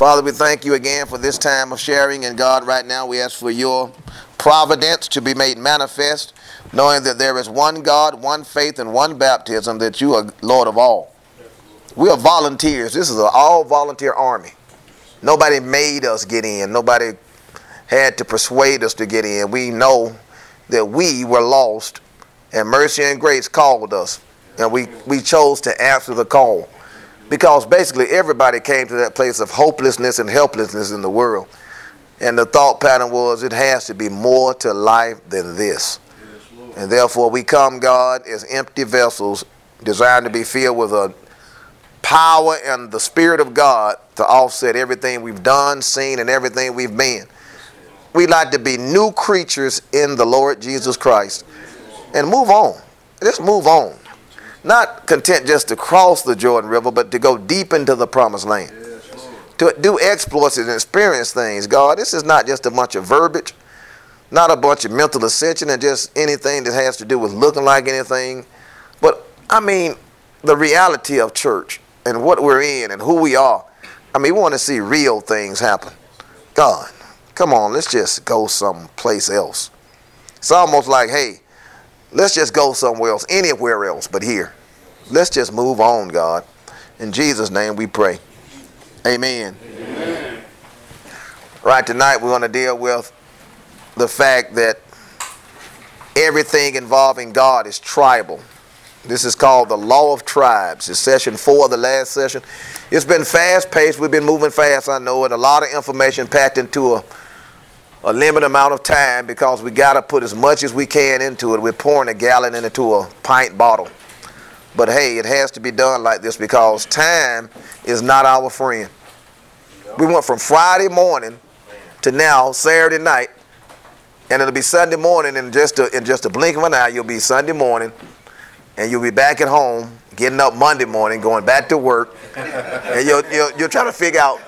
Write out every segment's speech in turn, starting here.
Father, we thank you again for this time of sharing. And God, right now we ask for your providence to be made manifest, knowing that there is one God, one faith, and one baptism, that you are Lord of all. We are volunteers. This is an all-volunteer army. Nobody made us get in. Nobody had to persuade us to get in. We know that we were lost, and mercy and grace called us. And we chose to answer the call. Because basically everybody came to that place of hopelessness and helplessness in the world. And the thought pattern was, it has to be more to life than this. And therefore we come, God, as empty vessels designed to be filled with a power and the Spirit of God to offset everything we've done, seen, and everything we've been. We like to be new creatures in the Lord Jesus Christ. And move on. Just move on. Not content just to cross the Jordan River, but to go deep into the promised land. To do exploits and experience things. God, this is not just a bunch of verbiage, not a bunch of mental ascension and just anything that has to do with looking like anything. But, I mean, the reality of church and what we're in and who we are. I mean, we want to see real things happen. God, come on, let's just go someplace else. It's almost like, hey, let's just go somewhere else, anywhere else but here. Let's just move on, God. In Jesus' name we pray. Amen. Amen. Right, tonight we're going to deal with the fact that everything involving God is tribal. This is called the Law of Tribes. It's session 4 of the last session. It's been fast-paced. We've been moving fast, I know, and a lot of information packed into a limited amount of time because we got to put as much as we can into it. We're pouring a gallon into a pint bottle. But hey, it has to be done like this because time is not our friend. We went from Friday morning to now Saturday night, and it'll be Sunday morning in just a blink of an eye. You'll be Sunday morning, and you'll be back at home, getting up Monday morning, going back to work, and you're trying to figure out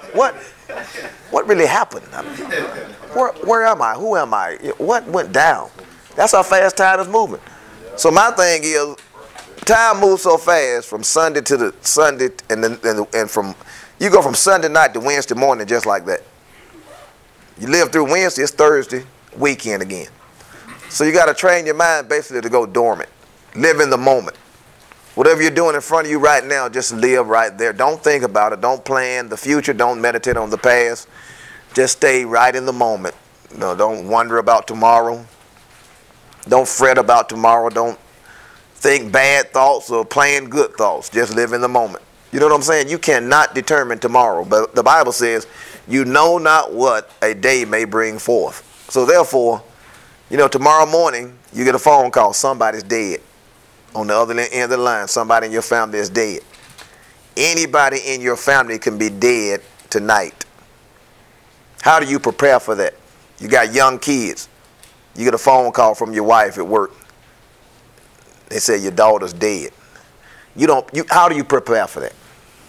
what really happened. I mean, where am I? Who am I? What went down? That's how fast time is moving. So my thing is, time moves so fast from Sunday to the Sunday, and from you go from Sunday night to Wednesday morning just like that. You live through Wednesday, it's Thursday, weekend again. So you got to train your mind basically to go dormant. Live in the moment. Whatever you're doing in front of you right now, just live right there. Don't think about it. Don't plan the future. Don't meditate on the past. Just stay right in the moment. No, don't wonder about tomorrow. Don't fret about tomorrow. Don't think bad thoughts or plan good thoughts. Just live in the moment. You know what I'm saying? You cannot determine tomorrow. But the Bible says, you know not what a day may bring forth. So therefore, tomorrow morning, you get a phone call. Somebody's dead. On the other end of the line, somebody in your family is dead. Anybody in your family can be dead tonight. How do you prepare for that? You got young kids. You get a phone call from your wife at work. They say your daughter's dead. How do you prepare for that?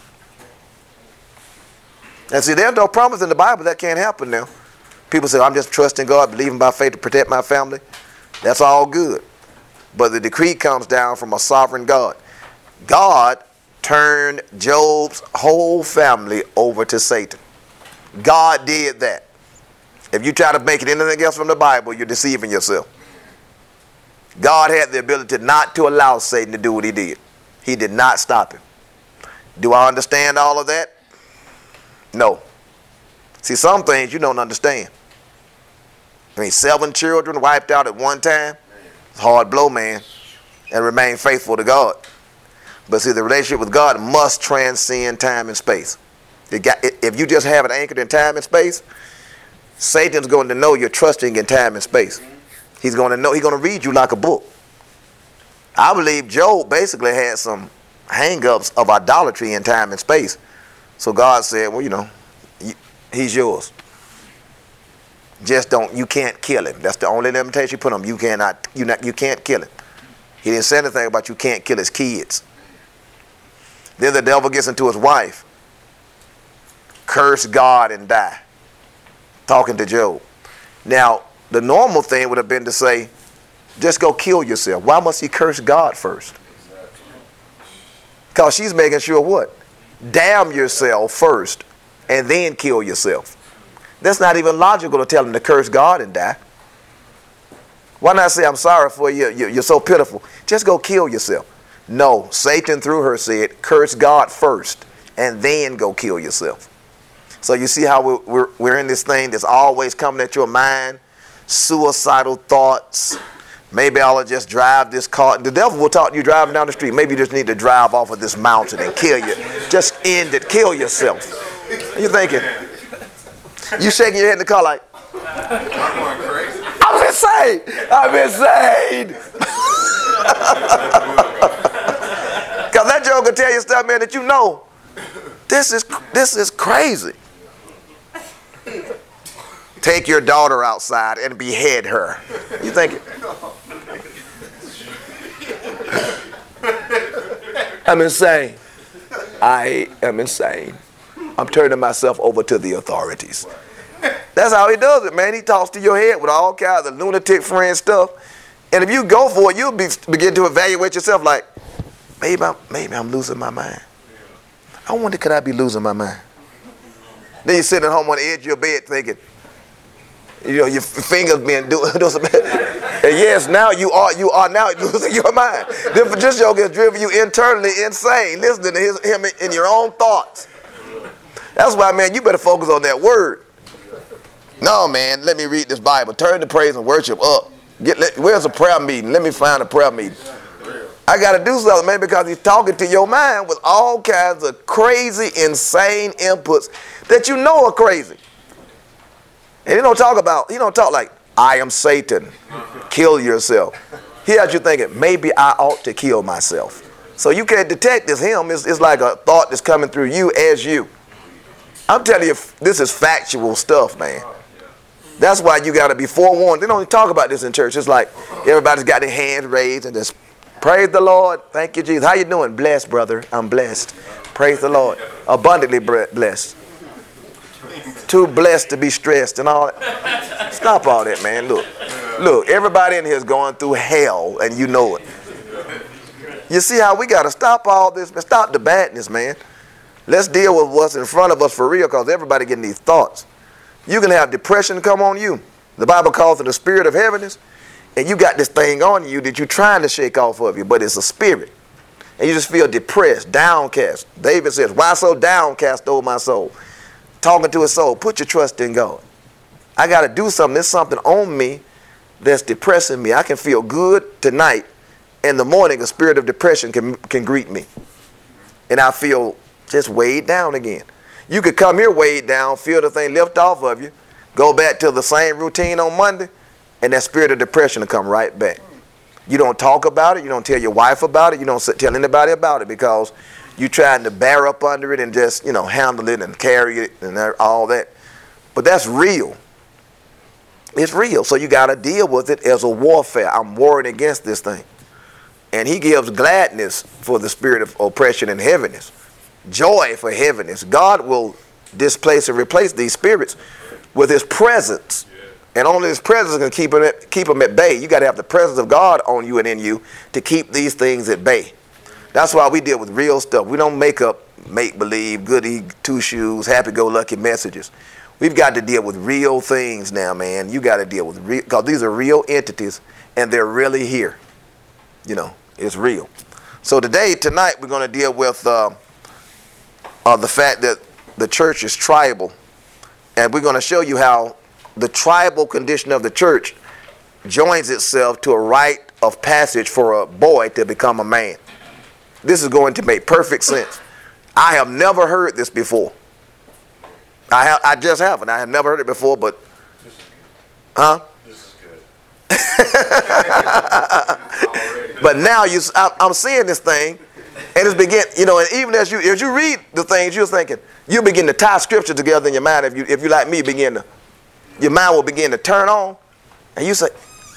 And see, there's no promise in the Bible that can't happen now. People say, I'm just trusting God, believing by faith to protect my family. That's all good. But the decree comes down from a sovereign God. God turned Job's whole family over to Satan. God did that. If you try to make it anything else from the Bible, you're deceiving yourself. God had the ability not to allow Satan to do what he did. He did not stop him. Do I understand all of that? No. See, some things you don't understand. 7 children wiped out at one time. It's a hard blow, man. And remain faithful to God. But see, the relationship with God must transcend time and space. If you just have it anchored in time and space, Satan's going to know you're trusting in time and space. He's going to know. He's going to read you like a book. I believe Job basically had some hang-ups of idolatry in time and space. So God said, well, he's yours. Just you can't kill him. That's the only limitation you put on him. You can't kill him. He didn't say anything about you can't kill his kids. Then the devil gets into his wife. Curse God and die. Talking to Job. Now, the normal thing would have been to say, just go kill yourself. Why must he curse God first? Because she's making sure what? Damn yourself first and then kill yourself. That's not even logical to tell them to curse God and die. Why not say, I'm sorry for you, you're so pitiful. Just go kill yourself. No, Satan through her said, curse God first and then go kill yourself. So you see how we're in this thing that's always coming at your mind, suicidal thoughts. Maybe I'll just drive this car. The devil will talk to you driving down the street. Maybe you just need to drive off of this mountain and kill you. Just end it, kill yourself. You're thinking, you shaking your head in the car like, I'm going crazy. I'm insane. I'm insane. Because that joke will tell you stuff, man, that you know, this is crazy. Take your daughter outside and behead her. You think, I'm insane. I am insane. I'm turning myself over to the authorities. That's how he does it, man. He talks to your head with all kinds of lunatic friend stuff. And if you go for it, you'll begin to evaluate yourself like, maybe I'm losing my mind. I wonder, could I be losing my mind? Then you're sitting at home on the edge of your bed thinking, you know, your fingers being doing something. And yes, now you are now losing your mind. This joke has driven you internally insane, listening to him in your own thoughts. That's why, man, you better focus on that word. No, man, let me read this Bible. Turn the praise and worship up. Where's a prayer meeting? Let me find a prayer meeting. I got to do something, man, because he's talking to your mind with all kinds of crazy, insane inputs that you know are crazy. And he don't talk like, I am Satan. Kill yourself. He has you thinking, maybe I ought to kill myself. So you can't detect this him. It's like a thought that's coming through you as you. I'm telling you, this is factual stuff, man. That's why you got to be forewarned. They don't even talk about this in church. It's like everybody's got their hands raised and just praise the Lord. Thank you, Jesus. How you doing? Blessed, brother. I'm blessed. Praise the Lord. Abundantly blessed. Too blessed to be stressed and all that. Stop all that, man. Look, everybody in here is going through hell and you know it. You see how we got to stop all this? Stop the badness, man. Let's deal with what's in front of us for real, because everybody getting these thoughts. You can have depression come on you. The Bible calls it the spirit of heaviness. And you got this thing on you that you're trying to shake off of you, but it's a spirit. And you just feel depressed, downcast. David says, why so downcast, O my soul? Talking to his soul, put your trust in God. I got to do something. There's something on me that's depressing me. I can feel good tonight. In the morning, a spirit of depression can greet me. And I feel just weighed down again. You could come here weighed down, feel the thing lift off of you, go back to the same routine on Monday, and that spirit of depression will come right back. You don't talk about it. You don't tell your wife about it. You don't tell anybody about it because you're trying to bear up under it and just, handle it and carry it and all that. But that's real. It's real. So you got to deal with it as a warfare. I'm warring against this thing. And he gives gladness for the spirit of oppression and heaviness. Joy for heaviness. God will displace and replace these spirits with his presence. And only his presence can keep them at bay. You got to have the presence of God on you and in you to keep these things at bay. That's why we deal with real stuff. We don't make up make-believe, goody two-shoes, happy-go-lucky messages. We've got to deal with real things now, man. You got to deal with real, because these are real entities, and they're really here. It's real. So tonight, we're going to deal with the fact that the church is tribal. And we're going to show you how the tribal condition of the church joins itself to a rite of passage for a boy to become a man. This is going to make perfect sense. I have never heard this before. I just haven't. I have never heard it before, but... Huh? This is good. But now I'm seeing this thing, and it's and even as you read the things, you're thinking, you begin to tie scripture together in your mind. If you like me, your mind will begin to turn on, and you say,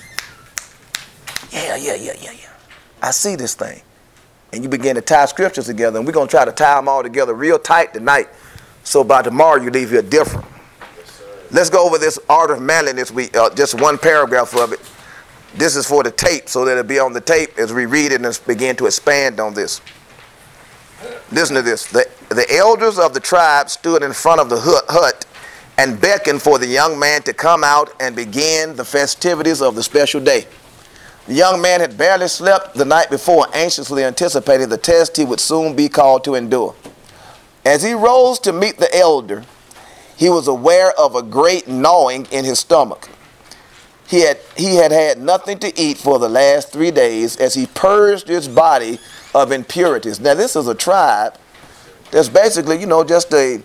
yeah. I see this thing. And you begin to tie scriptures together, and we're going to try to tie them all together real tight tonight, so by tomorrow you leave here different. Yes, let's go over this art of manliness. Just one paragraph of it. This is for the tape, so that it'll be on the tape as we read it and begin to expand on this. Listen to this. The elders of the tribe stood in front of the hut and beckoned for the young man to come out and begin the festivities of the special day. The young man had barely slept the night before, anxiously anticipating the test he would soon be called to endure. As he rose to meet the elder, he was aware of a great gnawing in his stomach. He had nothing to eat for the last 3 days as he purged his body of impurities. Now, this is a tribe that's basically, just a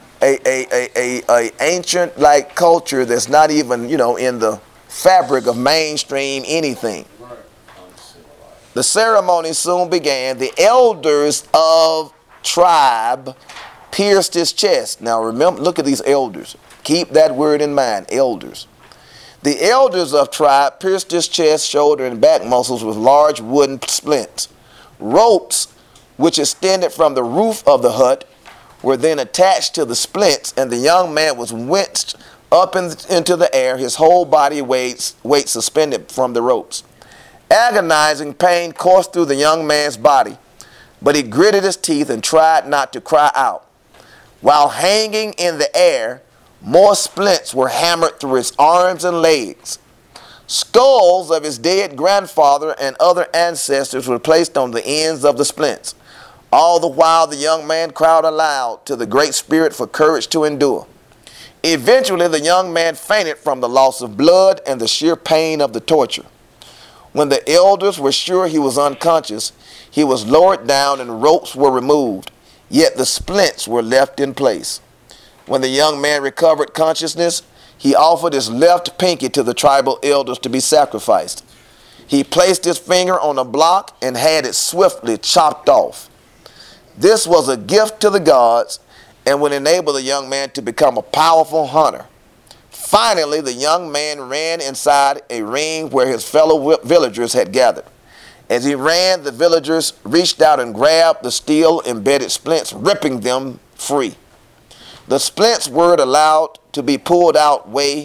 ancient like culture that's not even, in the fabric of mainstream anything. The ceremony soon began. The elders of tribe pierced his chest. Now remember, look at these elders. Keep that word in mind, elders. The elders of tribe pierced his chest, shoulder, and back muscles with large wooden splints. Ropes, which extended from the roof of the hut, were then attached to the splints, and the young man was winched up into the air, his whole body weight suspended from the ropes. Agonizing pain coursed through the young man's body, but he gritted his teeth and tried not to cry out. While hanging in the air, more splints were hammered through his arms and legs. Skulls of his dead grandfather and other ancestors were placed on the ends of the splints. All the while the young man cried aloud to the Great Spirit for courage to endure. Eventually the young man fainted from the loss of blood and the sheer pain of the torture. When the elders were sure he was unconscious, he was lowered down and ropes were removed, yet the splints were left in place. When the young man recovered consciousness, he offered his left pinky to the tribal elders to be sacrificed. He placed his finger on a block and had it swiftly chopped off. This was a gift to the gods and would enable the young man to become a powerful hunter. Finally, the young man ran inside a ring where his fellow villagers had gathered. As he ran, the villagers reached out and grabbed the steel-embedded splints, ripping them free. The splints weren't allowed to be pulled out the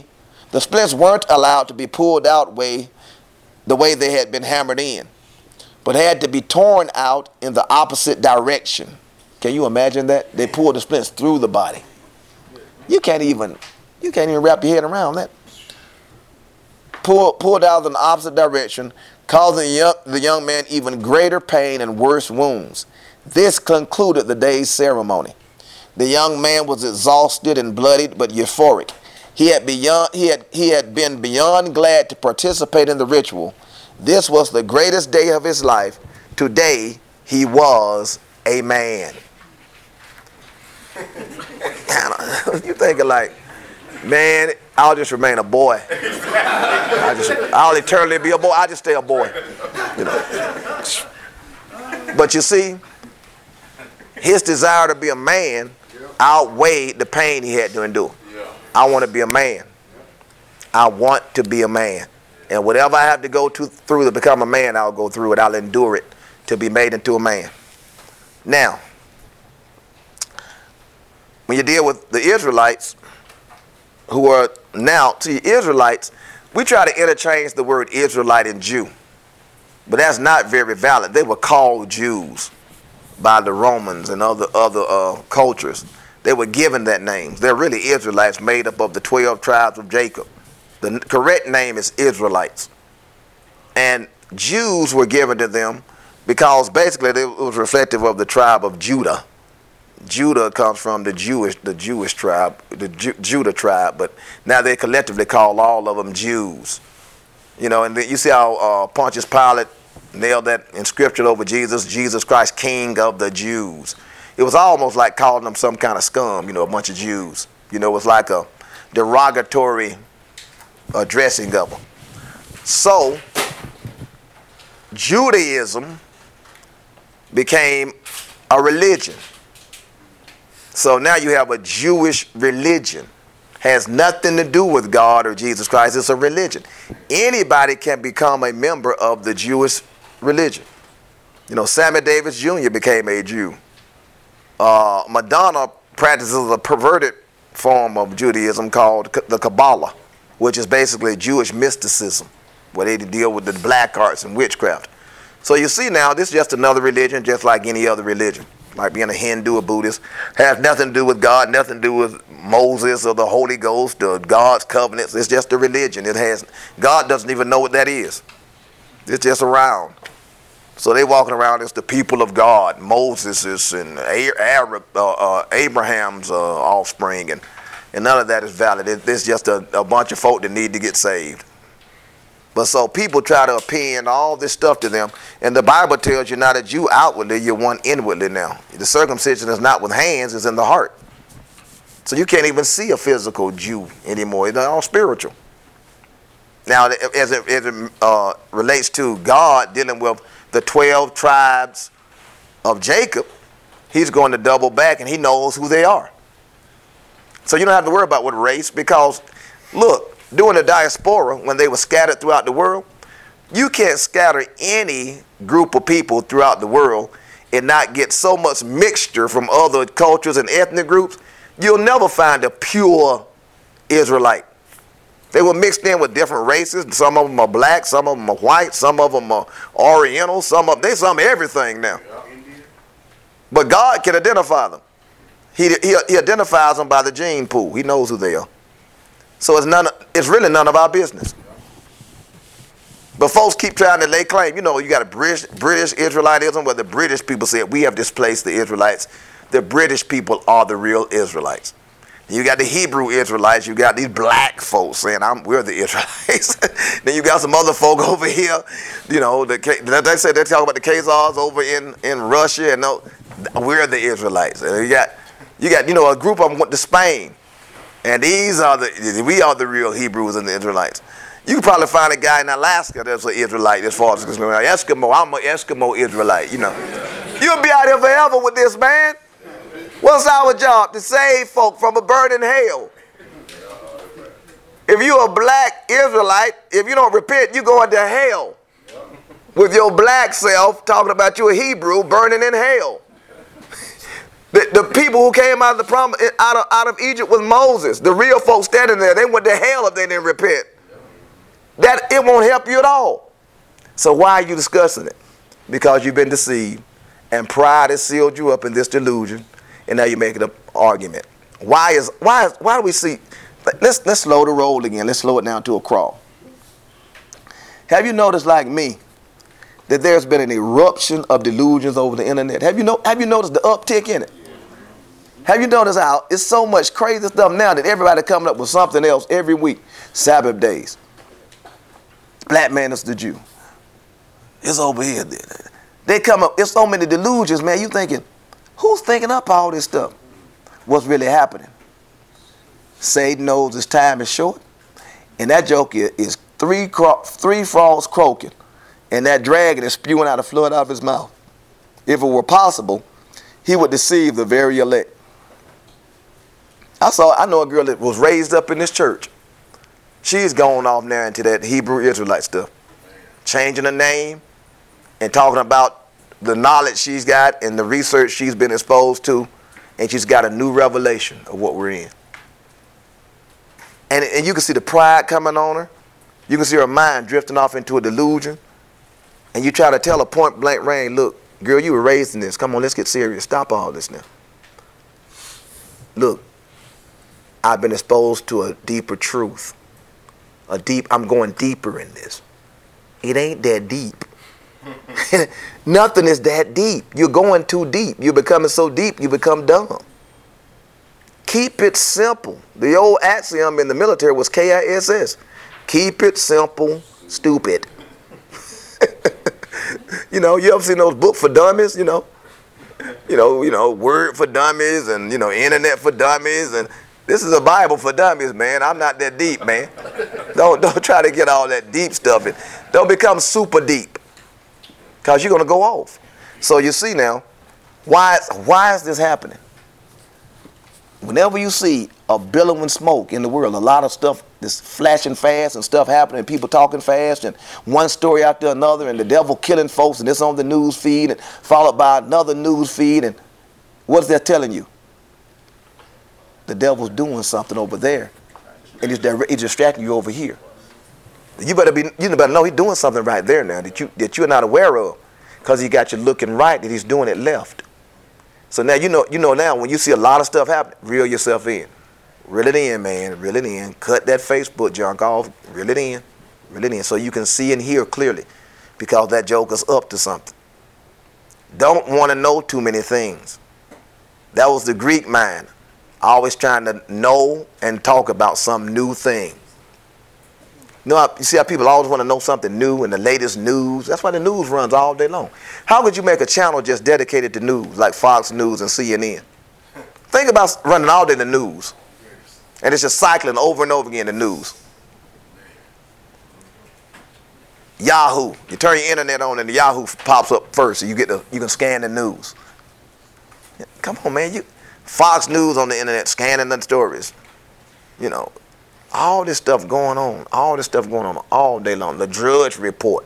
way they had been hammered in, but had to be torn out in the opposite direction. Can you imagine that? They pulled the splints through the body. You can't even wrap your head around that. Pulled out in the opposite direction, causing the young man even greater pain and worse wounds. This concluded the day's ceremony. The young man was exhausted and bloodied, but euphoric. He had been beyond glad to participate in the ritual. This was the greatest day of his life. Today, he was a man. You thinking like, man, I'll just remain a boy. I'll eternally be a boy. I'll just stay a boy. But you see, his desire to be a man outweighed the pain he had to endure. I want to be a man. I want to be a man. And whatever I have to go through to become a man, I'll go through it. I'll endure it to be made into a man. Now, when you deal with the Israelites, who are now, see, Israelites, we try to interchange the word Israelite and Jew. But that's not very valid. They were called Jews by the Romans and other cultures. They were given that name. They're really Israelites made up of the 12 tribes of Jacob. The correct name is Israelites. And Jews were given to them because basically it was reflective of the tribe of Judah. Judah comes from the Jewish tribe, Judah tribe, but now they collectively call all of them Jews. And you see how Pontius Pilate nailed that inscription over Jesus Christ, King of the Jews. It was almost like calling them some kind of scum, a bunch of Jews. It was like a derogatory addressing of them. So, Judaism became a religion. So now you have a Jewish religion. Has nothing to do with God or Jesus Christ. It's a religion. Anybody can become a member of the Jewish religion. Sammy Davis Jr. became a Jew. Madonna practices a perverted form of Judaism called the Kabbalah, which is basically Jewish mysticism, where they deal with the black arts and witchcraft. So you see now, this is just another religion, just like any other religion. Like being a Hindu or Buddhist. Has nothing to do with God, nothing to do with Moses or the Holy Ghost or God's covenants. It's just a religion. God doesn't even know what that is. It's just around. So they walking around as the people of God, Moses and Abraham's offspring, and none of that is valid. It's just a bunch of folk that need to get saved. But so people try to append all this stuff to them, and the Bible tells you not a Jew outwardly, you're one inwardly now. The circumcision is not with hands, it's in the heart. So you can't even see a physical Jew anymore. It's all spiritual. Now, as it relates to God dealing with the 12 tribes of Jacob, he's going to double back, and he knows who they are. So you don't have to worry about what race, because, look, during the diaspora, when they were scattered throughout the world, you can't scatter any group of people throughout the world and not get so much mixture from other cultures and ethnic groups. You'll never find a pure Israelite. They were mixed in with different races. Some of them are black, some of them are white, some of them are oriental, some everything now. But God can identify them. He identifies them by the gene pool. He knows who they are. So it's really none of our business. But folks keep trying to lay claim. You know, you got a British Israelitism where the British people said, we have displaced the Israelites. The British people are the real Israelites. You got the Hebrew Israelites. You got these black folks saying, we're the Israelites. Then you got some other folk over here. You know, they talk about the Khazars over in Russia. And no, we're the Israelites. And you got a group of them went to Spain. And we are the real Hebrews and the Israelites. You can probably find a guy in Alaska that's an Israelite as far as it's concerned. Eskimo, I'm an Eskimo Israelite, you know. You'll be out here forever with this, man. What's our job? To save folk from a burning hell. If you're a black Israelite, if you don't repent, you go into hell. With your black self talking about you a Hebrew burning in hell. The people who came out of the out of Egypt with Moses, the real folks standing there, they went to hell if they didn't repent. That it won't help you at all. So why are you discussing it? Because you've been deceived, and pride has sealed you up in this delusion, and now you're making an argument. Why do we see? Let's slow the roll again. Let's slow it down to a crawl. Have you noticed, like me, that there's been an eruption of delusions over the internet? Have you noticed the uptick in it? Have you noticed how it's so much crazy stuff now that everybody coming up with something else every week? Sabbath days. Black man is the Jew. It's over here. They come up, it's so many delusions, man. You thinking, who's thinking up all this stuff? What's really happening? Satan knows his time is short. And that joke is three frogs croaking. And that dragon is spewing out a flood out of his mouth. If it were possible, he would deceive the very elect. I know a girl that was raised up in this church. She's gone off now into that Hebrew Israelite stuff. Changing her name and talking about the knowledge she's got and the research she's been exposed to. And she's got a new revelation of what we're in. And you can see the pride coming on her. You can see her mind drifting off into a delusion. And you try to tell her point blank range, look, girl, you were raised in this. Come on, let's get serious. Stop all this now. Look, I've been exposed to a deeper truth. I'm going deeper in this. It ain't that deep. Nothing is that deep. You're going too deep. You're becoming so deep, you become dumb. Keep it simple. The old axiom in the military was KISS. Keep it simple, stupid. You ever seen those books for dummies, Word for Dummies and, Internet for Dummies. And this is a Bible for dummies, man. I'm not that deep, man. Don't try to get all that deep stuff in. Don't become super deep, because you're going to go off. So you see now, why is this happening? Whenever you see a billowing smoke in the world, a lot of stuff that's flashing fast and stuff happening, people talking fast, and one story after another, and the devil killing folks, and it's on the news feed, and followed by another news feed, and what's that telling you? The devil's doing something over there, and he's distracting you over here. You better know he's doing something right there now that you're not aware of, because he got you looking right, that he's doing it left. So now you know now when you see a lot of stuff happen, reel yourself in. Reel it in, man. Reel it in. Cut that Facebook junk off. Reel it in. Reel it in so you can see and hear clearly because that joker's up to something. Don't want to know too many things. That was the Greek mind. Always trying to know and talk about some new thing. You see how people always want to know something new and the latest news? That's why the news runs all day long. How could you make a channel just dedicated to news like Fox News and CNN? Think about running all day the news. And it's just cycling over and over again the news. Yahoo. You turn your internet on and the Yahoo pops up first so you can scan the news. Come on, man. Fox News on the internet scanning the stories. All this stuff going on. All this stuff going on all day long. The Drudge Report.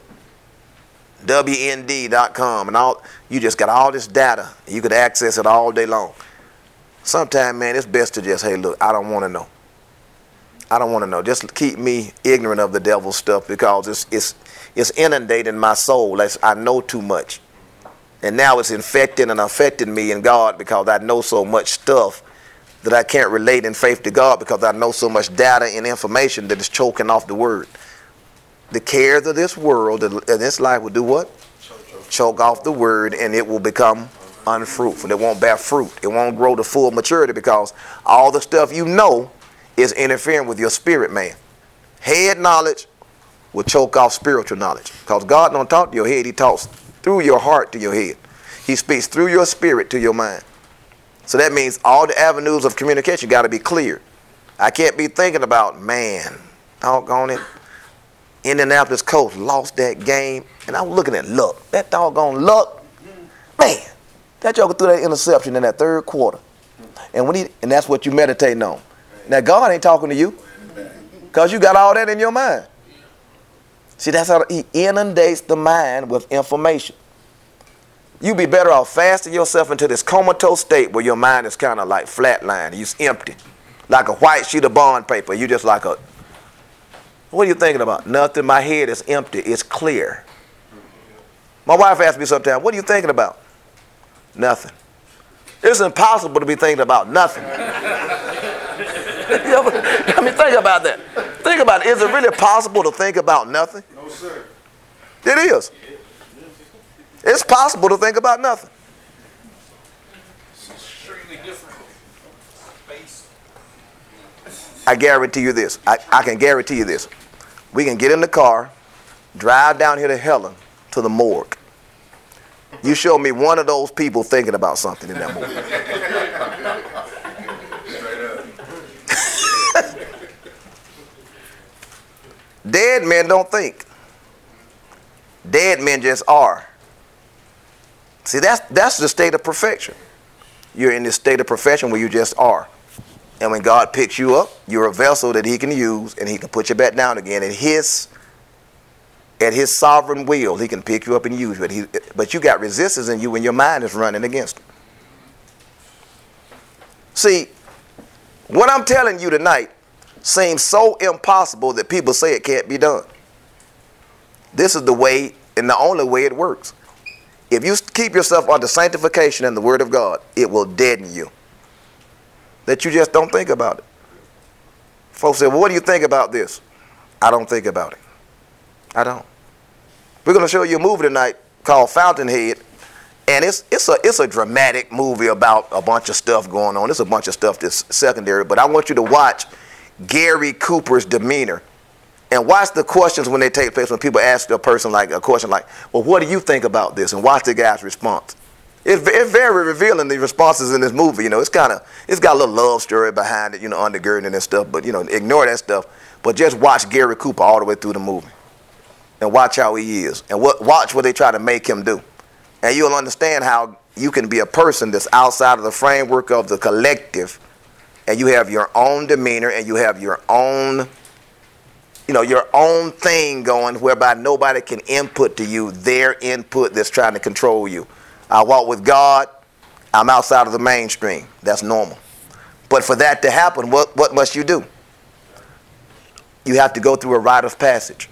WND.com and all. You just got all this data. You could access it all day long. Sometimes, man, it's best to just, hey, look, I don't want to know. I don't want to know. Just keep me ignorant of the devil's stuff because it's inundating my soul. I know too much. And now it's infecting and affecting me in God because I know so much stuff that I can't relate in faith to God because I know so much data and information that is choking off the word. The cares of this world and this life will do what? Choke off the word, and it will become unfruitful. It won't bear fruit. It won't grow to full maturity because all the stuff you know is interfering with your spirit, man. Head knowledge will choke off spiritual knowledge because God don't talk to your head. He talks through your heart to your head. He speaks through your spirit to your mind. So that means all the avenues of communication got to be clear. I can't be thinking about, man, doggone it, Indianapolis Colts lost that game, and I'm looking at Luck. That doggone Luck, man, that joker threw that interception in that third quarter. And that's what you meditating on. Now God ain't talking to you because you got all that in your mind. See, that's how he inundates the mind with information. You'd be better off fasting yourself into this comatose state where your mind is kind of like flatline. It's empty. Like a white sheet of bond paper. You just like what are you thinking about? Nothing. My head is empty. It's clear. My wife asks me sometimes, what are you thinking about? Nothing. It's impossible to be thinking about nothing. I mean, think about that. Think about it. Is it really possible to think about nothing? No, sir. It is. It's possible to think about nothing. It's extremely difficult. Space. I guarantee you this. I can guarantee you this. We can get in the car, drive down here to Helen to the morgue. You show me one of those people thinking about something in that morgue. Dead men don't think. Dead men just are. See, that's the state of perfection. You're in this state of perfection where you just are. And when God picks you up, you're a vessel that he can use and he can put you back down again. At his sovereign will, he can pick you up and use you. But you got resistance in you when your mind is running against him. See, what I'm telling you tonight seems so impossible that people say it can't be done. This is the way and the only way it works. If you keep yourself under sanctification and the word of God, it will deaden you. That you just don't think about it. Folks say, well, what do you think about this? I don't think about it. I don't. We're going to show you a movie tonight called Fountainhead. And it's a dramatic movie about a bunch of stuff going on. It's a bunch of stuff that's secondary. But I want you to watch Gary Cooper's demeanor. And watch the questions when they take place, when people ask a person like a question like, well, what do you think about this? And watch the guy's response. It's very revealing, the responses in this movie. It's got a little love story behind it, undergirding and stuff. But, ignore that stuff. But just watch Gary Cooper all the way through the movie. And watch how he is. And watch what they try to make him do. And you'll understand how you can be a person that's outside of the framework of the collective. And you have your own demeanor and you have your own thing going whereby nobody can input to you their input that's trying to control you. I walk with God. I'm outside of the mainstream. That's normal. But for that to happen, what must you do? You have to go through a rite of passage.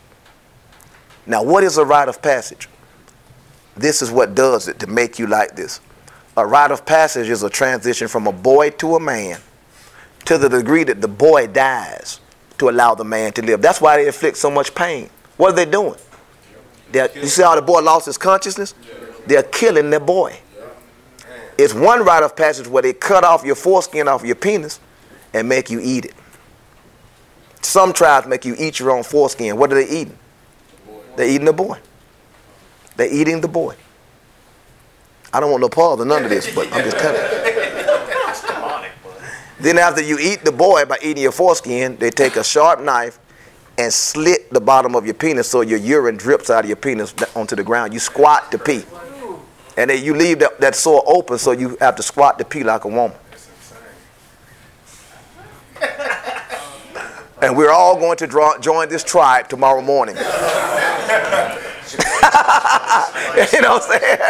Now, what is a rite of passage? This is what does it to make you like this. A rite of passage is a transition from a boy to a man to the degree that the boy dies to allow the man to live. That's why they inflict so much pain. What are they doing? You see how the boy lost his consciousness? They're killing the boy. It's one rite of passage where they cut off your foreskin off your penis and make you eat it. Some tribes make you eat your own foreskin. What are they eating? They're eating the boy. They're eating the boy. I don't want no pause or none of this, but I'm just telling you. Then after you eat the boy by eating your foreskin, they take a sharp knife and slit the bottom of your penis so your urine drips out of your penis onto the ground. You squat to pee. And then you leave that sore open so you have to squat to pee like a woman. And we're all going to join this tribe tomorrow morning. You know what I'm saying?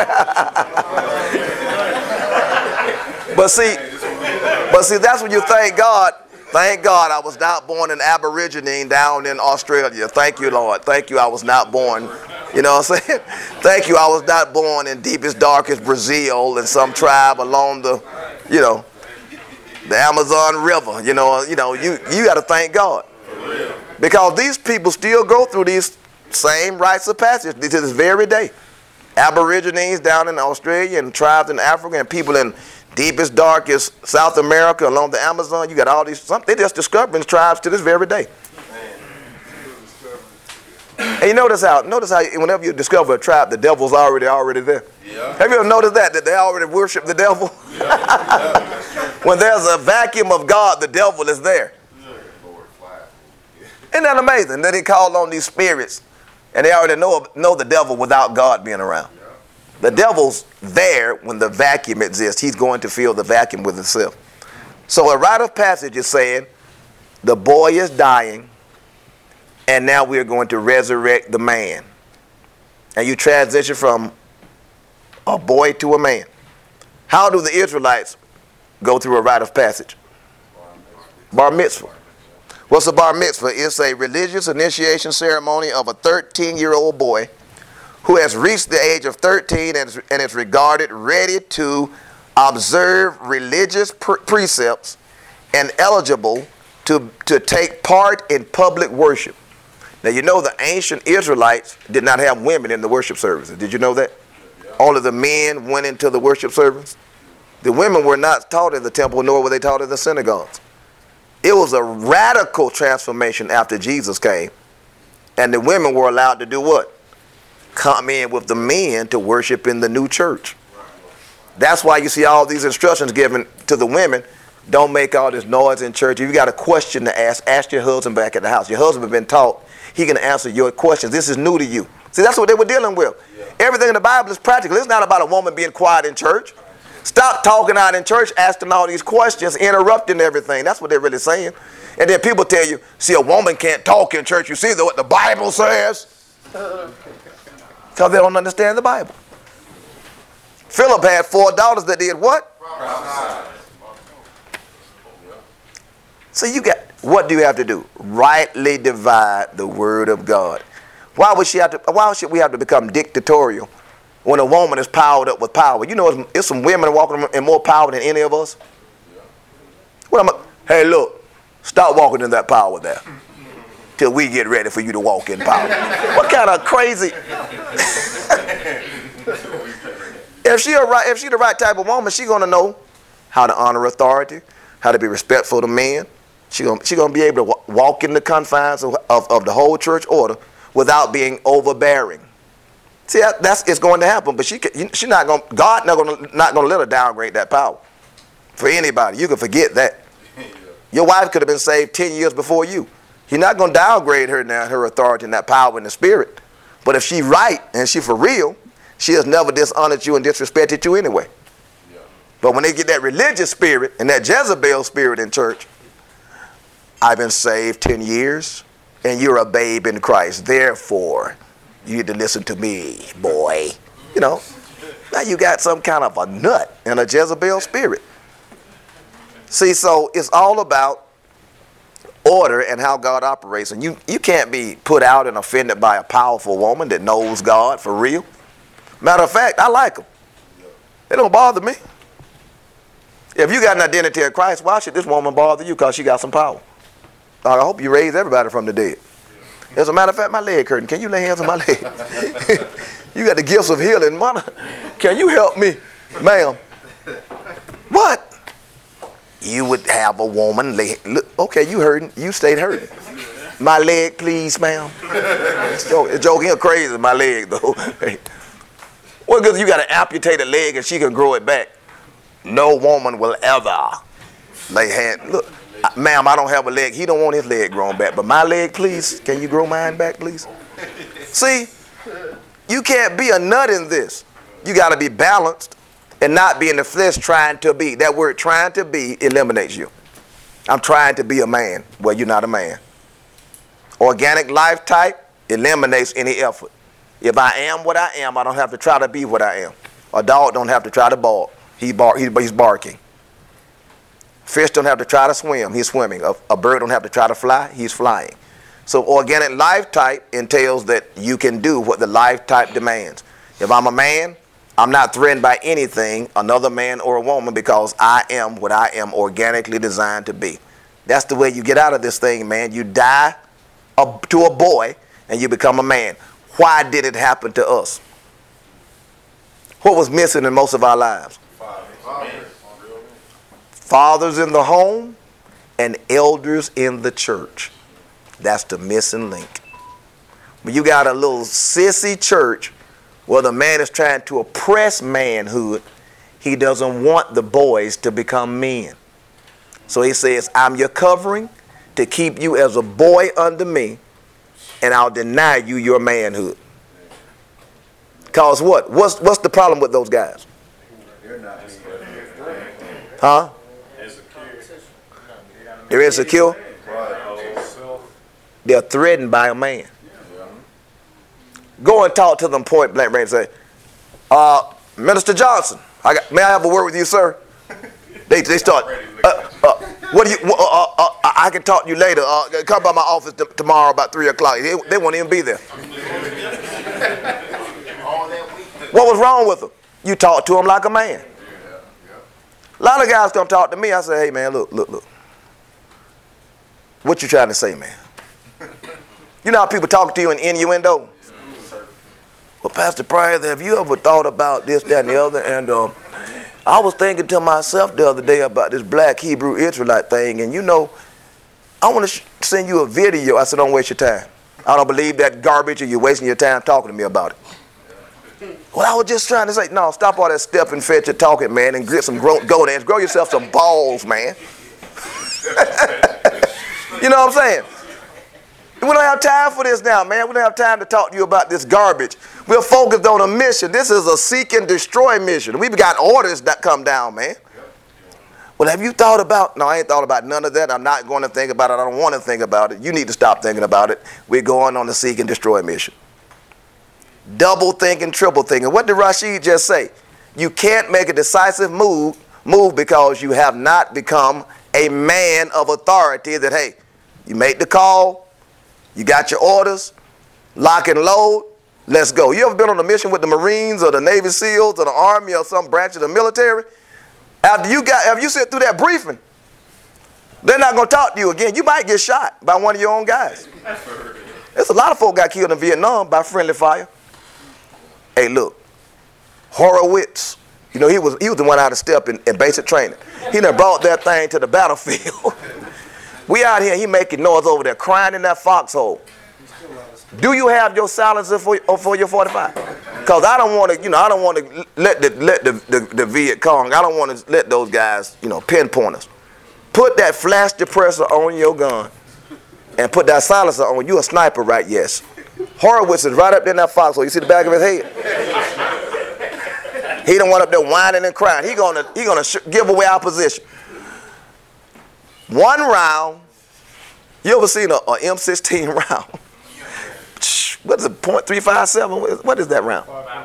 But see, that's when you thank God. Thank God I was not born an Aborigine down in Australia. Thank you, Lord. Thank you I was not born, you know what I'm saying? Thank you I was not born in deepest, darkest Brazil in some tribe along the, the Amazon River. You got to thank God. Because these people still go through these same rites of passage to this very day. Aborigines down in Australia and tribes in Africa and people in deepest, darkest South America along the Amazon. You got all these, they just discovering tribes to this very day. And you notice how whenever you discover a tribe, the devil's already there. Yeah. Have you ever noticed that they already worship the devil? Yeah. When there's a vacuum of God, the devil is there. Isn't that amazing? Then he called on these spirits, and they already know the devil without God being around. Yeah. The devil's there when the vacuum exists. He's going to fill the vacuum with himself. So a rite of passage is saying, the boy is dying, and now we're going to resurrect the man. And you transition from a boy to a man. How do the Israelites go through a rite of passage? Bar mitzvah. What's a bar mitzvah? It's a religious initiation ceremony of a 13-year-old boy who has reached the age of 13 and is regarded ready to observe religious precepts and eligible to take part in public worship. Now, you know the ancient Israelites did not have women in the worship services. Did you know that? Yeah. Only the men went into the worship service. The women were not taught in the temple, nor were they taught in the synagogues. It was a radical transformation after Jesus came. And the women were allowed to do what? Come in with the men to worship in the new church. That's why you see all these instructions given to the women. Don't make all this noise in church. If you got a question to ask your husband back at the house. Your husband has been taught. He can answer your questions. This is new to you. See, that's what they were dealing with. Yeah. Everything in the Bible is practical. It's not about a woman being quiet in church. Stop talking out in church, asking all these questions, interrupting everything. That's what they're really saying. And then people tell you, see, a woman can't talk in church. You see what the Bible says? Because they don't understand the Bible. Philip had 4 daughters that did what? So what do you have to do? Rightly divide the word of God. Why should we have to become dictatorial when a woman is powered up with power? You know, it's some women walking in more power than any of us. Hey, look, stop walking in that power there till we get ready for you to walk in power. What kind of crazy? If she the right type of woman, she's going to know how to honor authority, how to be respectful to men. She's gonna be able to walk in the confines of the whole church order without being overbearing. See, it's going to happen, but she's not going. God not going to let her downgrade that power for anybody. You can forget that. Your wife could have been saved 10 years before you. You're not going to downgrade her now, her authority and that power in the spirit. But if she's right and she for real, she has never dishonored you and disrespected you anyway. Yeah. But when they get that religious spirit and that Jezebel spirit in church, I've been saved 10 years and you're a babe in Christ. Therefore, you need to listen to me, boy. You know, now you got some kind of a nut and a Jezebel spirit. See, so it's all about order and how God operates. And you can't be put out and offended by a powerful woman that knows God for real. Matter of fact, I like them. They don't bother me. If you got an identity of Christ, why should this woman bother you? Because she got some power. I hope you raise everybody from the dead. As a matter of fact, my leg hurting. Can you lay hands on my leg? You got the gifts of healing, mother. Can you help me, ma'am? What? You would have a woman lay. Look, okay, you hurting. You stayed hurting. My leg, please, ma'am. It's joking crazy, my leg, though. Well, because you got to amputate a leg and she can grow it back. No woman will ever lay hand. Look, ma'am, I don't have a leg. He don't want his leg grown back. But my leg, please, can you grow mine back, please? See, you can't be a nut in this. You got to be balanced and not be in the flesh trying to be. That word trying to be eliminates you. I'm trying to be a man. Well, you're not a man. Organic life type eliminates any effort. If I am what I am, I don't have to try to be what I am. A dog don't have to try to bark. He's barking. Fish don't have to try to swim. He's swimming. A bird don't have to try to fly. He's flying. So organic life type entails that you can do what the life type demands. If I'm a man, I'm not threatened by anything, another man or a woman, because I am what I am organically designed to be. That's the way you get out of this thing, man. You die to a boy and you become a man. Why did it happen to us? What was missing in most of our lives? Fathers in the home and elders in the church. That's the missing link. When you got a little sissy church where the man is trying to oppress manhood, he doesn't want the boys to become men. So he says, I'm your covering to keep you as a boy under me, and I'll deny you your manhood. Cause what? What's the problem with those guys? Huh? They're insecure. They're threatened by a man. Go and talk to them point blank and say, Minister Johnson, may I have a word with you, sir? They start, what do you, I can talk to you later. Come by my office tomorrow about 3 o'clock. They won't even be there. What was wrong with them? You talk to them like a man. A lot of guys come talk to me. I say, hey, man, look. What you trying to say, man? You know how people talk to you in innuendo? Well, Pastor Pryor, have you ever thought about this, that, and the other? And I was thinking to myself the other day about this black Hebrew Israelite thing. And, you know, I want to send you a video. I said, don't waste your time. I don't believe that garbage or you're wasting your time talking to me about it. Well, I was just trying to say, no, stop all that step and fetch your talking, man, and get some gonads. Grow yourself some balls, man. You know what I'm saying? We don't have time for this now, man. We don't have time to talk to you about this garbage. We're focused on a mission. This is a seek and destroy mission. We've got orders that come down, man. Well, have you thought about? No, I ain't thought about none of that. I'm not going to think about it. I don't want to think about it. You need to stop thinking about it. We're going on the seek and destroy mission. Double thinking, triple thinking. What did Rashid just say? You can't make a decisive move because you have not become a man of authority that, hey, you make the call, you got your orders, lock and load, let's go. You ever been on a mission with the Marines or the Navy SEALs or the Army or some branch of the after you sit through that briefing, they're not going to talk to you again. You might get shot by one of your own guys. There's a lot of folk got killed in Vietnam by friendly fire. Hey, look, Horowitz, you know, he was the one out of step in basic training. He done brought that thing to the battlefield. We out here, he making noise over there, crying in that foxhole. Do you have your silencer for your 45? Because I don't want to, I don't want to let the Viet Cong, I don't want to let those guys, pinpoint us. Put that flash depressor on your gun and put that silencer on. You a sniper, right? Yes. Horowitz is right up there in that foxhole. You see the back of his head? He don't want up there whining and crying. He gonna give away our position. One round. You ever seen a M16 round? What is it? .357? What is that round?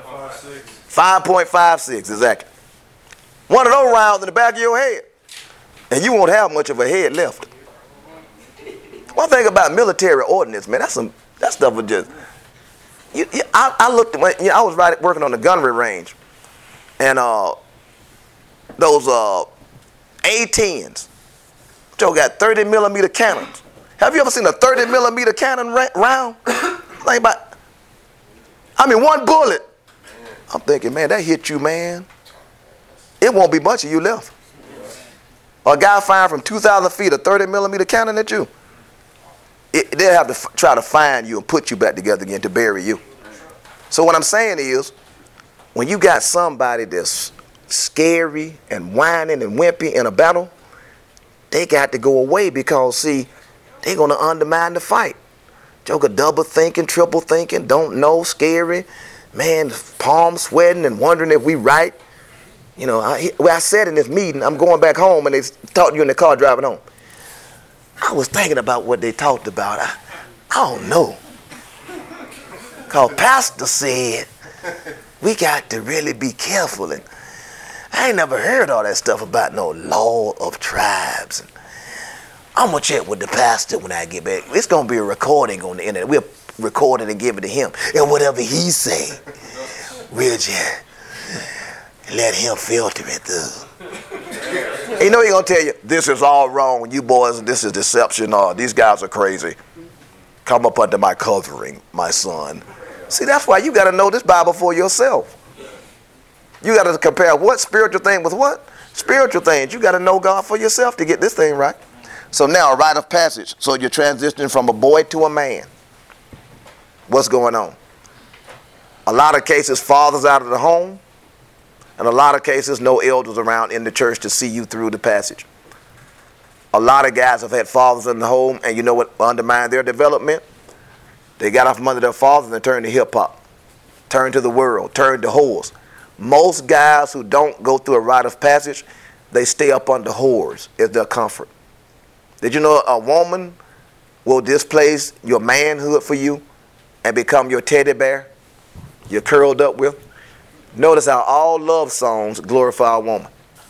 5.56 exactly. One of those rounds in the back of your head, and you won't have much of a head left. One thing about military ordnance, man, that stuff was just. I looked at I was working on the gunnery range, and those A-10s. Joe got 30 millimeter cannons. Have you ever seen a 30 millimeter cannon round? Think about, one bullet. I'm thinking, man, that hit you, man. It won't be much of you left. A guy firing from 2,000 feet a 30 millimeter cannon at you. They'll have to try to find you and put you back together again to bury you. So what I'm saying is, when you got somebody that's scary and whining and wimpy in a battle, they got to go away because, see, they're going to undermine the fight. Joker double thinking, triple thinking, don't know, scary, man, palm sweating and wondering if we right. You know, I said in this meeting, I'm going back home, and they talked to you in the car driving home. I was thinking about what they talked about. I don't know. Because Pastor said, we got to really be careful. And I ain't never heard all that stuff about no law of tribes. And I'm going to check with the pastor when I get back. It's going to be a recording on the internet. We'll record it and give it to him. And whatever he say, we'll just let him filter it through. You know he's going to tell you, this is all wrong, you boys, and this is deception, or these guys are crazy. Come up under my covering, my son. See, that's why you got to know this Bible for yourself. You got to compare what spiritual thing with what? Spiritual things. You got to know God for yourself to get this thing right. So now, a rite of passage. So you're transitioning from a boy to a man. What's going on? A lot of cases, fathers out of the home. And a lot of cases, no elders around in the church to see you through the passage. A lot of guys have had fathers in the home, and you know what undermined their development? They got off from under their fathers and turned to hip-hop, turned to the world, turned to whores. Most guys who don't go through a rite of passage, they stay up under whores as their comfort. Did you know a woman will displace your manhood for you and become your teddy bear you're curled up with? Notice how all love songs glorify a woman.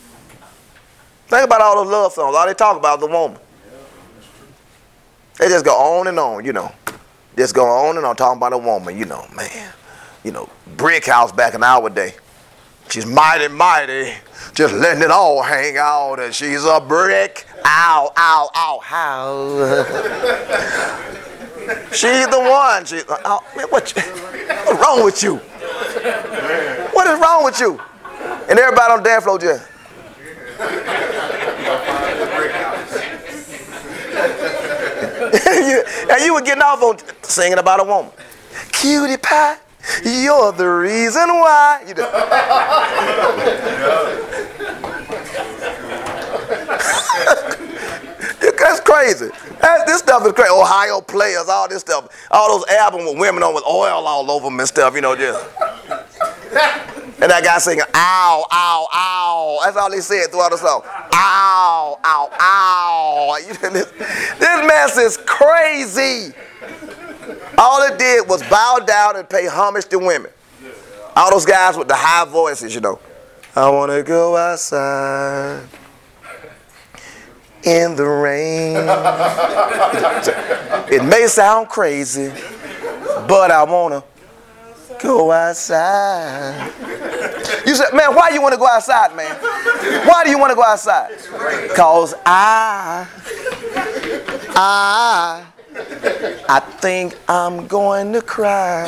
Think about all those love songs. All they talk about is the woman. They just go on and on, you know. Just go on and on talking about a woman, you know, man. You know, Brick House back in our day. She's mighty, mighty, just letting it all hang out, and she's a brick. Ow, ow, ow, how. She's the one. Oh, man, what's wrong with you? What is wrong with you? And everybody on the dance floor just. And you were getting off on singing about a woman. Cutie pie, you're the reason why. You know. That's crazy. This stuff is crazy. Ohio Players, all this stuff. All those albums with women on with oil all over them and stuff, you know, just. And that guy singing, ow, ow, ow. That's all he said throughout the song. Ow, ow, ow. This mess is crazy. All it did was bow down and pay homage to women. All those guys with the high voices, you know. I want to go outside in the rain. It may sound crazy, but I want to go outside. You said, man, why you want to go outside, man? Why do you want to go outside? Because I think I'm going to cry.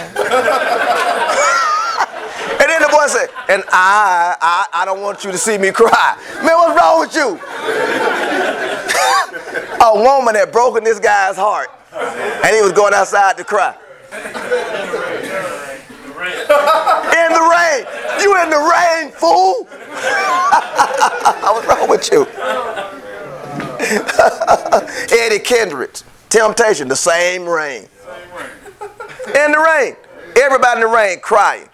And then the boy said, and I don't want you to see me cry. Man, what's wrong with you? A woman had broken this guy's heart, and he was going outside to cry. In the rain. You in the rain, fool. What's wrong with you? Eddie Kendricks, Temptation, the same rain. In the rain. Everybody in the rain crying.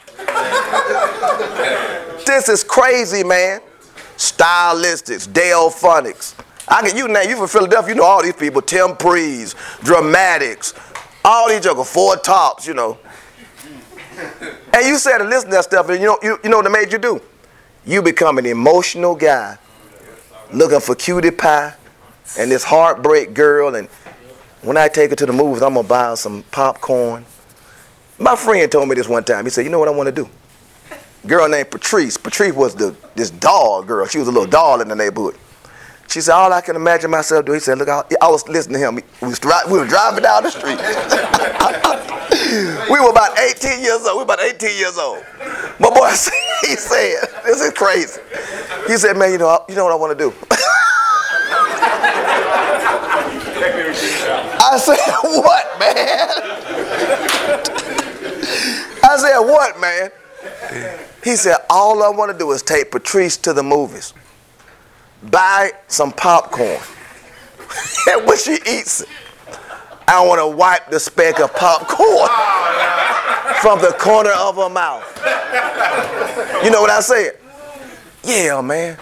This is crazy, man. Stylistics, Delphonics. You from Philadelphia, you know all these people. Tim Prees, Dramatics, all these jokers, Four Tops, you know. And you said to listen to that stuff, and you know what it made you do? You become an emotional guy looking for cutie pie and this heartbreak girl. And when I take her to the movies, I'm going to buy her some popcorn. My friend told me this one time. He said, you know what I want to do? Girl named Patrice. Patrice was this doll girl. She was a little doll in the neighborhood. She said, all I can imagine myself doing. He said, look, I was listening to him. We were driving down the street. We were about 18 years old. My boy, he said, this is crazy. He said, man, you know what I want to do? I said, what, man? I said, what, man? He said, all I want to do is take Patrice to the movies. Buy some popcorn. And when she eats it, I want to wipe the speck of popcorn from the corner of her mouth. You know what I said? Yeah, man.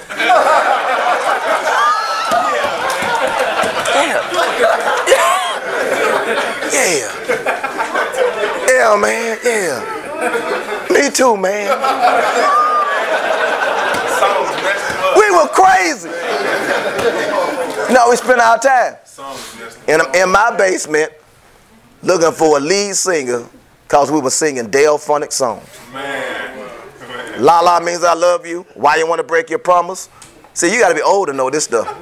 Yeah, man. Yeah. Me too, man. We were crazy. No, we spent our time in my basement looking for a lead singer because we were singing Delphonic songs. La La means I love you. Why you want to break your promise? See, you got to be old to know this stuff.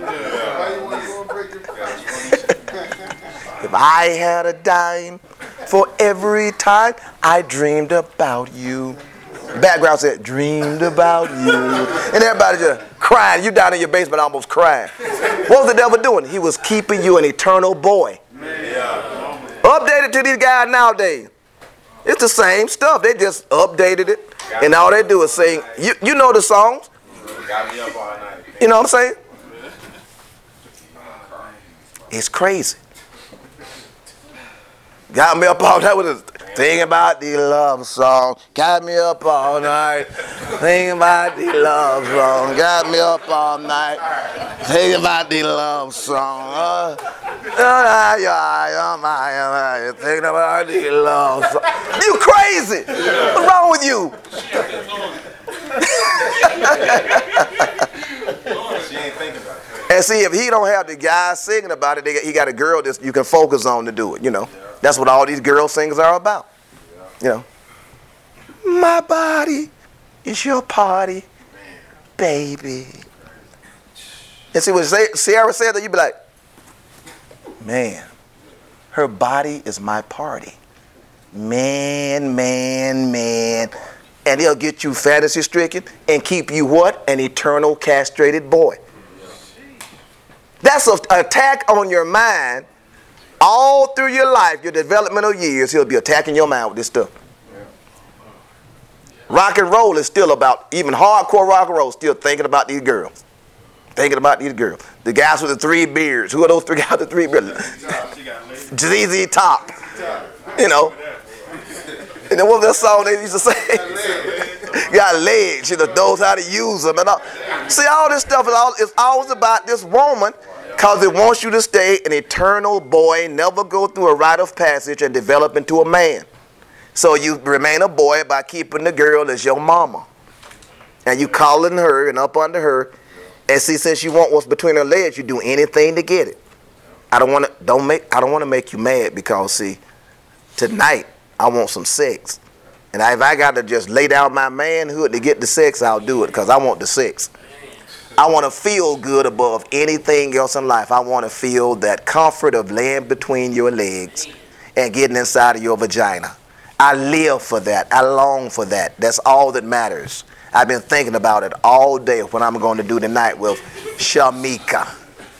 If I had a dime for every time I dreamed about you. Background said, dreamed about you. And everybody just crying. You down in your basement almost crying. What was the devil doing? He was keeping you an eternal boy. Updated to these guys nowadays. It's the same stuff. They just updated it. And all they do is sing. You know the songs. Got me up all night. You know what I'm saying? It's crazy. Got me up all night with a thinking about the love song. Got me up all night. Thinking about the love song. Got me up all night. Thinking about the love song. Thinking about the love song. You crazy. What's wrong with you? She ain't thinking about it. And see, if he don't have the guy singing about it, he got a girl that you can focus on to do it, you know. That's what all these girl singers are about. You know. My body is your party, baby. And see, when Sierra said that, you'd be like, man, her body is my party. Man. And he'll get you fantasy stricken and keep you what? An eternal castrated boy. That's an attack on your mind. All through your life, your developmental years, he'll be attacking your mind with this stuff. Rock and roll is still about, even hardcore rock and roll, still thinking about these girls. The guys with the 3 beards. Who are those 3 guys with the 3 beards? ZZ Top. You know. And then what was that song they used to say? Got legs. She knows how to use them. And all. See, all this stuff is always about this woman. Because it wants you to stay an eternal boy, never go through a rite of passage and develop into a man. So you remain a boy by keeping the girl as your mama. And you calling her and up under her. And see, since you want what's between her legs, you do anything to get it. I don't want to make you mad because, see, tonight I want some sex. And if I got to just lay down my manhood to get the sex, I'll do it because I want the sex. I want to feel good above anything else in life. I want to feel that comfort of laying between your legs and getting inside of your vagina. I live for that. I long for that. That's all that matters. I've been thinking about it all day, what I'm going to do tonight with Shamika.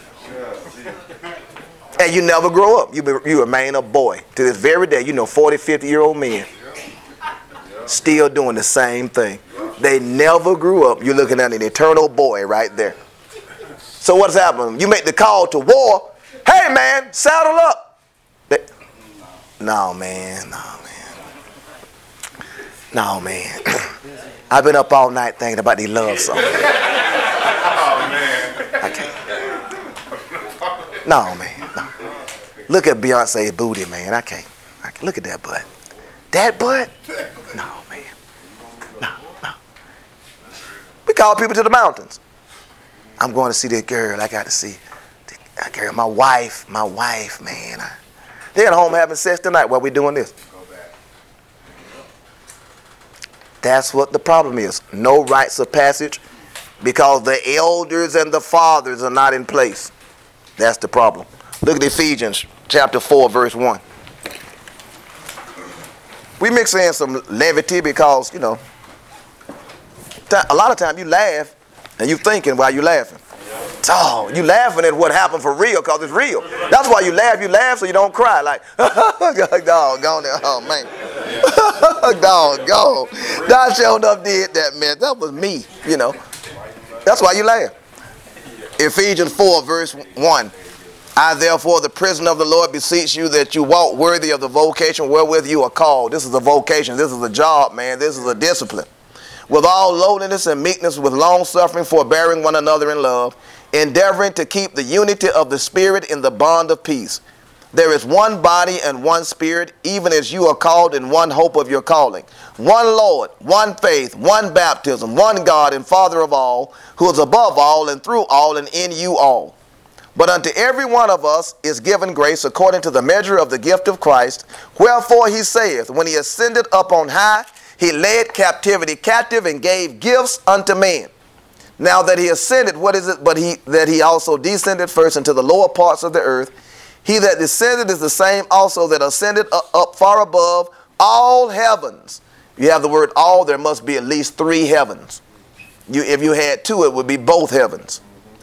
And you never grow up. You remain a boy. To this very day, 40, 50-year-old men still doing the same thing. They never grew up. You're looking at an eternal boy right there. So what's happening? You make the call to war. Hey, man, saddle up. No, man. I've been up all night thinking about these love songs. I can't. No, man. No. Look at Beyonce's booty, man. I can't. Look at that butt. That butt? No, man. No. We call people to the mountains. I'm going to see that girl. I got to see that girl. My wife, man. They're at home having sex tonight while we're doing this. That's what the problem is. No rites of passage. Because the elders and the fathers are not in place. That's the problem. Look at Ephesians chapter 4, verse 1. We mix in some levity because, you know, a lot of time you laugh and you thinking while you laughing. Oh, you laughing at what happened for real because it's real. That's why you laugh. You laugh so you don't cry. Like, doggone it. Oh, man. Doggone. God sure enough did that, man. That was me, you know. That's why you laugh. Ephesians 4, verse 1. I, therefore, the prisoner of the Lord, beseech you that you walk worthy of the vocation wherewith you are called. This is a vocation. This is a job, man. This is a discipline. With all lowliness and meekness, with long suffering, forbearing one another in love, endeavoring to keep the unity of the Spirit in the bond of peace. There is one body and one Spirit, even as you are called in one hope of your calling. One Lord, one faith, one baptism, one God and Father of all, who is above all and through all and in you all. But unto every one of us is given grace according to the measure of the gift of Christ. Wherefore he saith, when he ascended up on high, he led captivity captive and gave gifts unto men. Now that he ascended, what is it? But that he also descended first into the lower parts of the earth. He that descended is the same also that ascended up far above all heavens. You have the word all, there must be at least 3 heavens. If you had 2, it would be both heavens.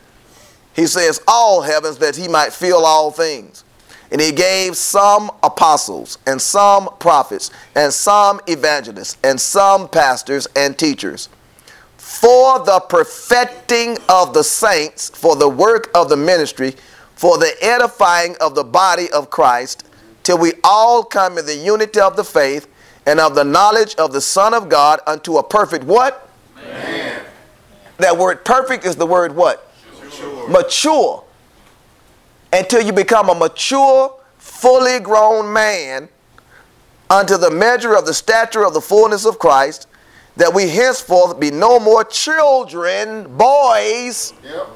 He says all heavens, that he might fill all things. And he gave some apostles and some prophets and some evangelists and some pastors and teachers for the perfecting of the saints, for the work of the ministry, for the edifying of the body of Christ, till we all come in the unity of the faith and of the knowledge of the Son of God unto a perfect what? Man. That word perfect is the word what? Mature. Until you become a mature, fully grown man unto the measure of the stature of the fullness of Christ, that we henceforth be no more children, boys,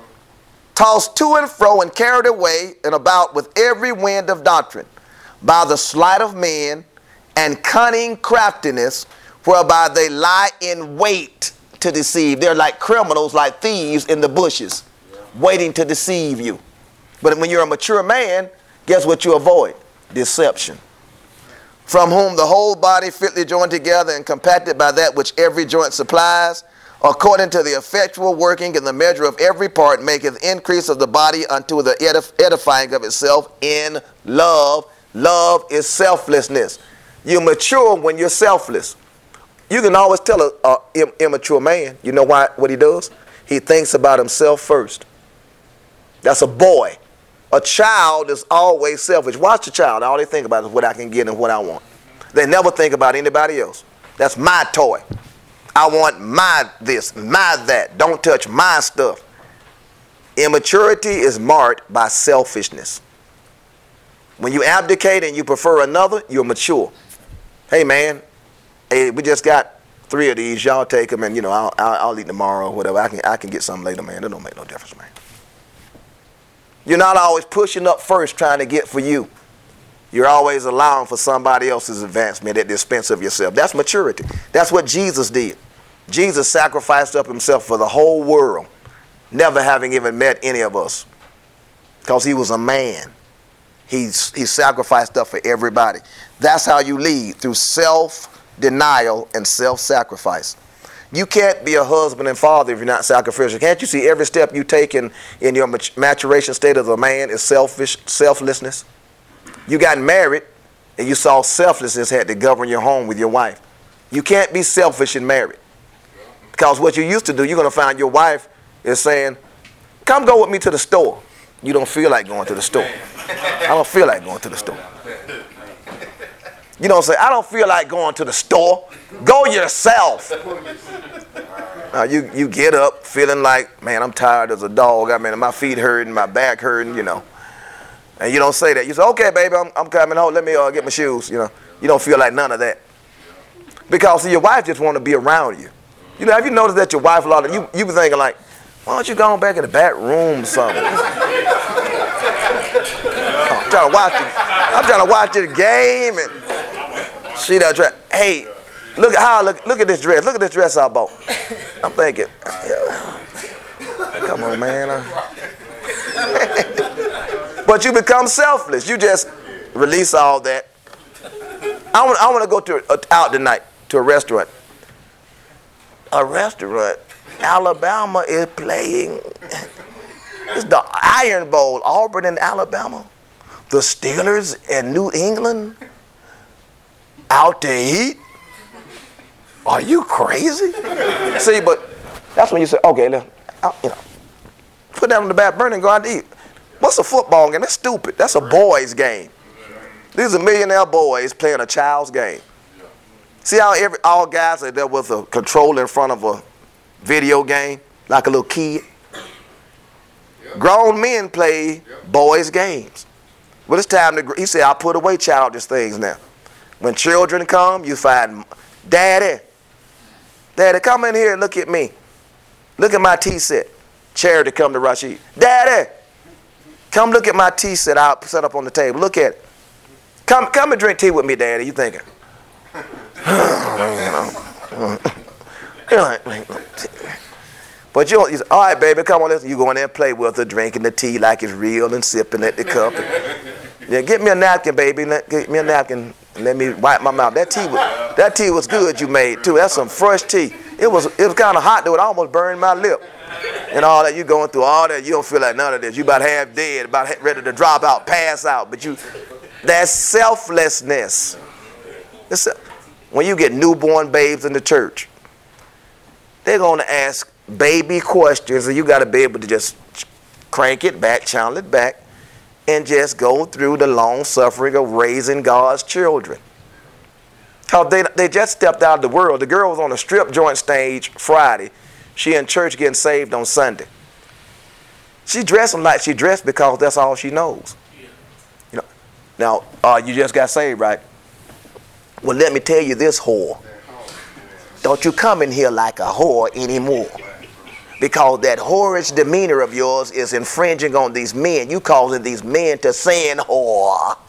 tossed to and fro and carried away and about with every wind of doctrine, by the sleight of men and cunning craftiness, whereby they lie in wait to deceive. They're like criminals, like thieves in the bushes, waiting to deceive you. But when you're a mature man, guess what you avoid? Deception. From whom the whole body fitly joined together and compacted by that which every joint supplies, according to the effectual working in the measure of every part, maketh increase of the body unto the edifying of itself in love. Love is selflessness. You mature when you're selfless. You can always tell an immature man, you know what he does? He thinks about himself first. That's a boy. A child is always selfish. Watch the child. All they think about is what I can get and what I want. They never think about anybody else. That's my toy. I want my this, my that. Don't touch my stuff. Immaturity is marked by selfishness. When you abdicate and you prefer another, you're mature. Hey, man, hey, we just got 3 of these. Y'all take them, and you know I'll eat tomorrow or whatever. I can get something later, man. That don't make no difference, man. You're not always pushing up first trying to get for you. You're always allowing for somebody else's advancement at the expense of yourself. That's maturity. That's what Jesus did. Jesus sacrificed up himself for the whole world, never having even met any of us, because he was a man. He sacrificed up for everybody. That's how you lead, through self-denial and self-sacrifice. You can't be a husband and father if you're not sacrificial. Can't you see every step you take in your maturation state as a man is selflessness? You got married and you saw selflessness had to govern your home with your wife. You can't be selfish in marriage. Because what you used to do, you're going to find your wife is saying, come go with me to the store. You don't feel like going to the store. I don't feel like going to the store. You don't say, I don't feel like going to the store. Go yourself. You get up feeling like, man, I'm tired as a dog. I mean, my feet hurting, my back hurting, you know. And you don't say that. You say, okay, baby, I'm coming home. Let me get my shoes, you know. You don't feel like none of that. Because see, your wife just want to be around you. You know, have you noticed that your wife, a lot of you be thinking like, why don't you go back in the back room or something? I'm trying to watch the game, and she done try. Hey, look at this dress. Look at this dress I bought. I'm thinking, Come on, man. But you become selfless. You just release all that. I want to go out tonight to a restaurant. A restaurant. Alabama is playing. It's the Iron Bowl, Auburn and Alabama. The Steelers and New England out to eat. Are you crazy? See, but that's when you say, okay, put that on the back burner and go out to eat. What's a football game? That's stupid. That's a boys' game. These are millionaire boys playing a child's game. See how all guys are there with a controller in front of a video game, like a little kid? Grown men play boys' games. Well, it's time to, he said, I'll put away childish things now. When children come, you find, Daddy, come in here and look at me. Look at my tea set. Charity come to Rashid. Daddy, come look at my tea set I'll set up on the table. Look at it. Come and drink tea with me, Daddy. You thinking? But you say, all right, baby, come on, listen. You go in there and play with her, drinking the tea like it's real and sipping at the cup. Yeah, get me a napkin, baby. Get me a napkin and let me wipe my mouth. That tea was good you made, too. That's some fresh tea. It was kind of hot, though. It almost burned my lip. And all that, you going through all that, you don't feel like none of this. You about half dead, about ready to drop out, pass out. But that's selflessness. When you get newborn babes in the church, they're going to ask baby questions, and you got to be able to just crank it back, channel it back, and just go through the long suffering of raising God's children. Because they just stepped out of the world. The girl was on a strip joint stage Friday. She in church getting saved on Sunday. She dressing like she dressed because that's all she knows. You know. Now, you just got saved, right? Well, let me tell you this, whore. Don't you come in here like a whore anymore. Because that whorish demeanor of yours is infringing on these men. You causing these men to sin whore.